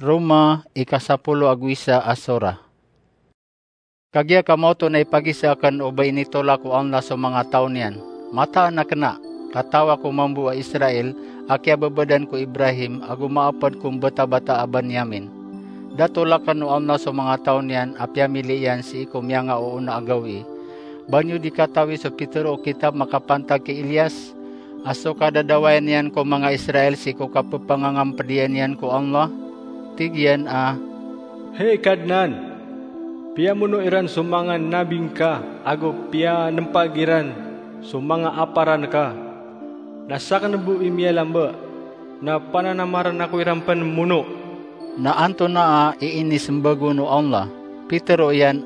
Roma, 10 Asora. Kagya kamoto na ipagisa kan ubay nitola ko Allah sa mga taon yan. Mata na kena, katawa ko mambu a Israel, akya babadan ko Ibrahim, agu maapad kong bata-bata aban yamin. Datola kan o Allah sa mga taon yan, apya miliyan si ikom yanga o una agawi. Banyo di katawi sa pitero kitab makapantag ki Ilyas, aso kadadawayan yan ko mga Israel si ko kapapangangampadian yan ko Allah. Tigyan Hei kadnan, pia muno iran sumangan nabing ka, ago pia nempagiran sumanga aparan ka. Nasakan bu imya lamba, na pananamaran ako irampan muno. Na anto na iinis mbago no Allah. Pitero yan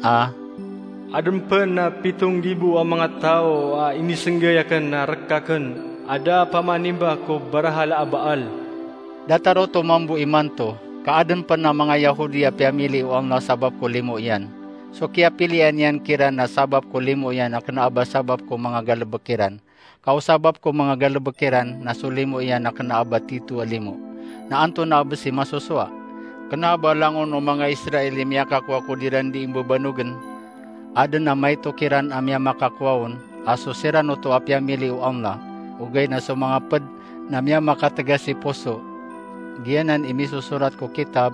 Adempen na 7,000 ang mga tao inisenggayakan na rekakan. Ada pamanimba ko barahala abaal. Dataro to mambu imanto. Kaadan pa na mga Yahudi apyamili o Allah sabab ko limo yan. So kaya pilihan yan kiran na sabab ko limo yan na kanaaba sabab ko mga galabakiran. Kau sabab ko mga galabakiran na sulimo yan na kanaaba titu alimo. Na anto na aba si masuswa. Kanaaba langon o mga Israel imyaka ko ako diran di imbabanugan. Ada na may tokiran amya makakwaon. Aso sirano to apyamili o Allah. Ugay na so mga pad na miya makataga si poso. Giyanan imisusurat ko kitab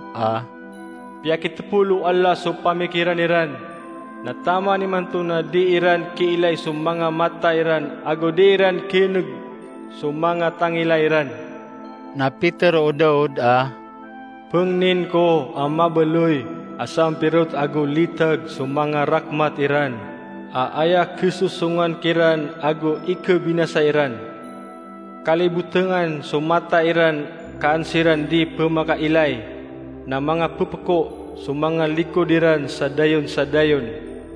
Pia kitapulo Allah so pamikiran iran. Natama ni manto na di iran kiilay so mga mata iran. Ago di iran kinug so mga tangilay iran. Na Peter o Daud Pengnin ko ang mabeloy asam pirot ago litag so mga rakmat iran. Aaya kesusungan kiran ago ike binasa iran. Kalibutangan so mata iran kaansiran di pemakailay na mga pupeko so mga likodiran sa dayon.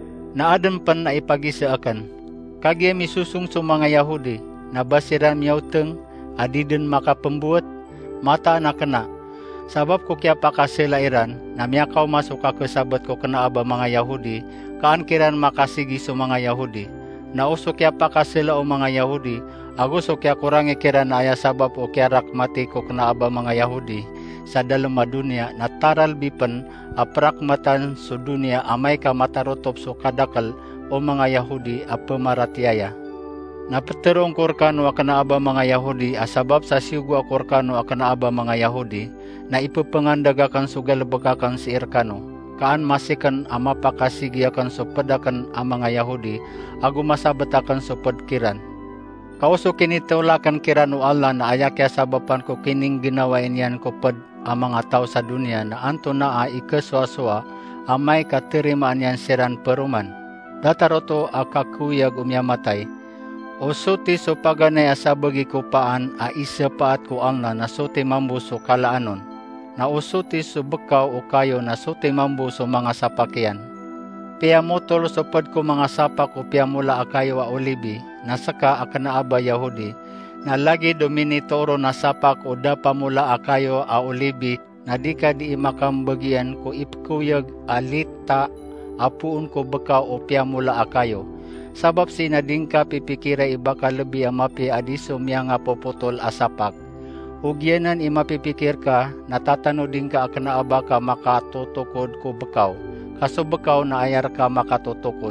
Naadan pan na ipagisa akan. Kagya misusong so mga Yahudi na basiran miyauteng adiden makapembuat mata na kena. Sabab ko kaya pakasilairan na miyakaw masuk ako sabat ko kena aba mga Yahudi kaan kiran makasigi so mga Yahudi. Na uso kaya pakasila o mga Yahudi agus o kaya kurangi kira na aya sabab o kaya rakmati ko kanaaba mga Yahudi sa dalam dunia na taral bipan aprakmatan sa dunia amay ka matarotop so kadakal o mga Yahudi a pemaratiaya. Na peterong korkano a kanaaba mga Yahudi asabab sa siugo a korkano a kanaaba mga Yahudi na ipapangandagakan so galabakakan si Irkano. Kaan masikan ama pakasigiakan so pedakan ang mga Yahudi agu masabatakan so pedkiran. Kauso kinitulakan kirano Allah na ayakya sabapan ko kining ginawain yan ko pad ang mga tao sa dunia na anto na ikaswaswa amay katirimaan yan siran peruman. Dataroto akakuyag umyamatay. O suti so paganay asabagi ko paan isa paat ko Allah na suti mambuso kalaanon. Na usuti so bekaw o kayo na suti mambuso mga sapakyan. Pia motol so pad ko mga sapak o pia mula akayo a olibi. Nasaka akanaaba Yahudi na lagi dominitoro na sapak o dapa mula akayo a olibi na di ka di makambagian ko ipkuyag alita apuun ko baka o pia mula akayo. Sabab sinading ka pipikira iba ka lebi amapi adiso miya nga popotol asapak. Ugyanan imapipikir ka natatano din ka akanaaba ka makatutokod ko bakaw. Kaso bakaw na ayar ka makatutokod.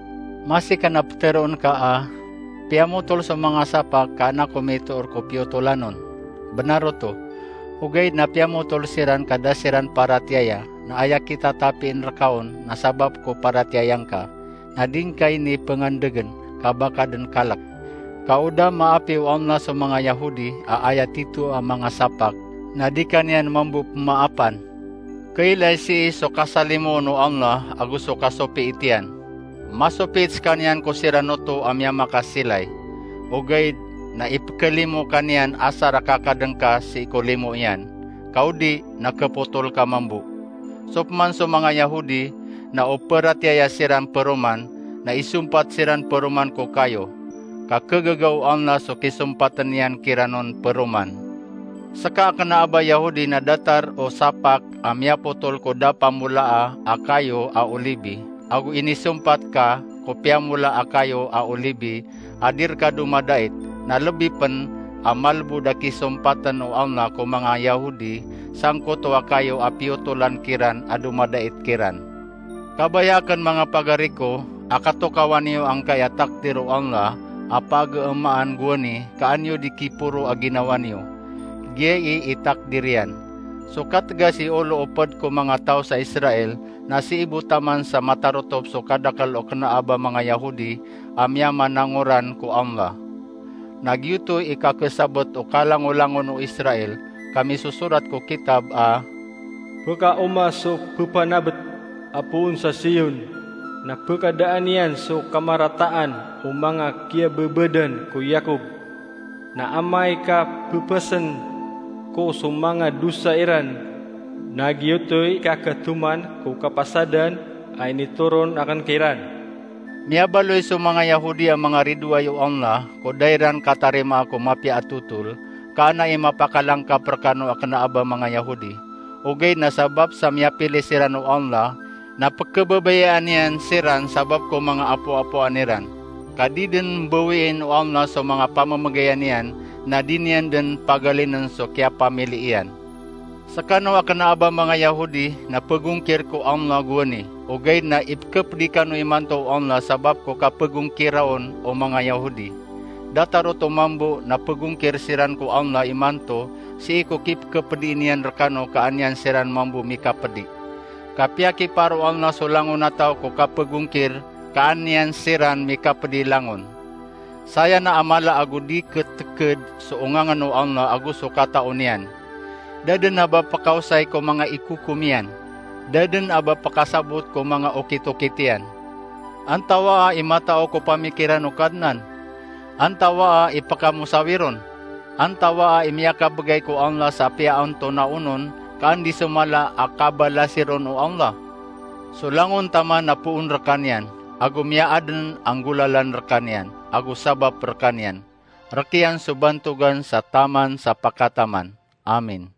Masi ka napteroon ka Piyamutol sa mga sapak kana komito or kopyotolanon. Benaro to. Ugay na piyamutol siran kada siran paratiaya na ayak kita tapin rakaon na sabab ko paratiayang ka. Nading kay ni pengandegan kabaka dan kalak. Kauda maapiw Allah sa mga Yahudi aayat itu ang mga sapak. Nadikan yan mambu pemaapan. Kailay si so kasalimo no Allah aguso kasopi itian. Masupits kanyan ko siranoto amya makasilay. Ugay na ipkalimo kanyan asa rakakadengka si ikolimo yan. Kaudi nakaputol ka mambu. Sopman so mga Yahudi na operatyaya siran peruman na isumpat siran peruman ko kayo. Kakagagaw Allah so kisumpatan yan kiranon peruman. Saka kanaaba Yahudi na datar o sapak amya putol ko dapa mula akayo a olibi. Agu inisumpat ka, kopya mula akayo a olibi, adir ka dumadait, na lebi pen amalbu daki sumpatan o Allah ko mga Yahudi sangko tuwa kayo apiutulan kiran adu madait kiran. Kabayakan mga pagariko, akatukawan niyo ang kaya takdiro Allah, apag-emaan guwani, kaanyo di kipuro aginawa niyo. Giei itakdirian. Sukat ga si ulo upad ko mga tao sa Israel, na si ibutaman sa matarotop so kadakal o kanaaba mga Yahudi, amyaman nanguran ko Allah. Nagyuto ikakasabot o kalangulangon o Israel, kami susurat ko kitab Pagka umasok pupanabot apun sa Sion, na pagkadaan yan so kamarataan o mga kiabebedan ko Yakob, na amay ka pupasan ko so mga dusa iran, nagyutoy kakatuman ko kapasadan ay nituron akan kiran. Miabaloy so mga Yahudi ang mga ridway o Allah, ko dayran katarima ako mapya atutul, kana imapakalangka perkano akanaaba mga Yahudi. Ugay na sabab sa miyapili siran o Allah, na pagkababayaan yan siran sabab ko mga apo-apoan niran. Kadidin bawiin o Allah sa mga pamamagayan yan, na dinyan din pagalinan so kaya pamiliian. Sa kano akanaaba mga Yahudi, na pagungkir ko Allah guwani, ugay na ipkap di kano imanto o Allah sabab ko kapagungkiraon o mga Yahudi. Dataro tumambo na pagungkir siran ko Allah imanto, si iko kipkapadi niyan rekano kaanyan siran mambu mikapadi. Kapiaki paro Allah so langon na tao ko kapagungkir, kaanyan siran mikapadi langon. Saya na amala agu di keteked so ungangan o Allah agu so kataon yan. Daden aba pakausay ko mga ikukumian. Daden aba pakasabot ko mga okit-okitian. Antawa imatao ko pamikiran o kadnan. Antawa ipakamusawiron. Antawa imiyakabagay ko Allah sa piaon to naunon, kaan di sumala akabalasiron o Allah. Sulangon tama na puun rekanyan, agumyaaden ang gulalan rekanyan, agu sabab rekanyan. Rakian subantugan sa taman sa pakataman. Amin.